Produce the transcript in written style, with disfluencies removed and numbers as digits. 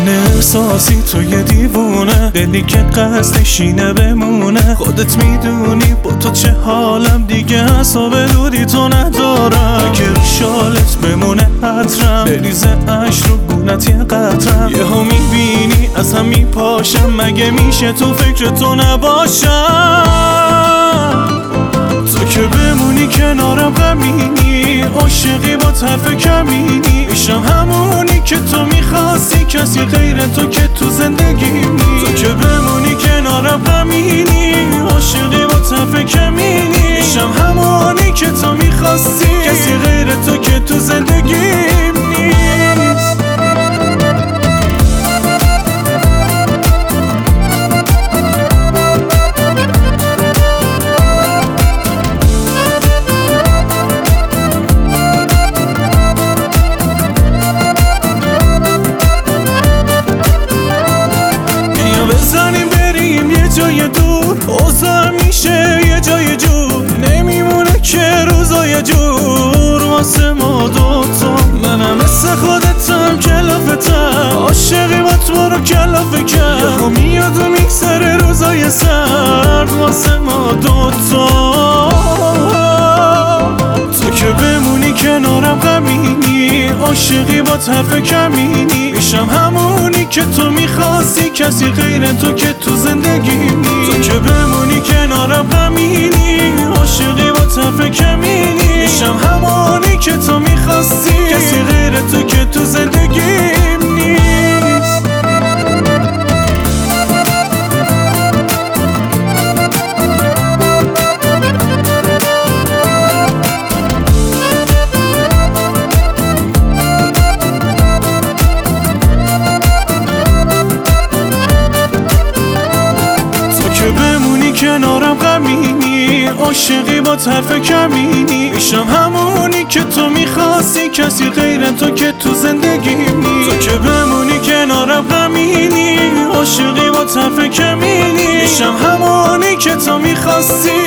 احساسی تو یه دیوونه، دلی که قصدش اینه بمونه. خودت میدونی با تو چه حالم، دیگه حساب دوری تو ندارم. اگه رو شالت بمونه حترم، بریزه عشق رو گونت یه قطرم. یهو میبینی از هم میپاشم، مگه میشه تو فکر تو نباشم؟ تو که بمونی کنارم غمینی، عاشقی با طرف کمینی. میشم همونی که تو میخواستی، کسی غیر تو که تو زندگی نی. تو که بمونی کنارم غمینی، عاشقی با طرف کمینی. میشم همونی که تو میخواستی، کسی غیر تو که تو زندگی نیست. بزنیم بریم یه جای دور، اوضاع میشه یه جای جور. نمیمونه که روزای جور واسه ما دوتا. منم مثل خودتم کلافتم، عاشقی با تو رو کلافه کرد. یهو میاد و میگذره روزای سرد واسه ما دوتا. تو که بمونی کنارم غمینی، عاشقی با طرف کمینی. میشم همونی که تو میخواستی، کسی غیر تو که تو زندگی نی. تو که بمونی کنارم غمینی، عاشقی با طرف کمینی. میشم همونی که تو میخواستی، کسی غیر تو که تو زندگی نیست. کنارم غمینی، عاشقی با طرف کمینی. میشم همونی که تو میخواستی، کسی غیر تو که تو زندگی نی. تو که بمونی کنارم غمینی، عاشقی با طرف کمینی. میشم همونی که تو میخواستی،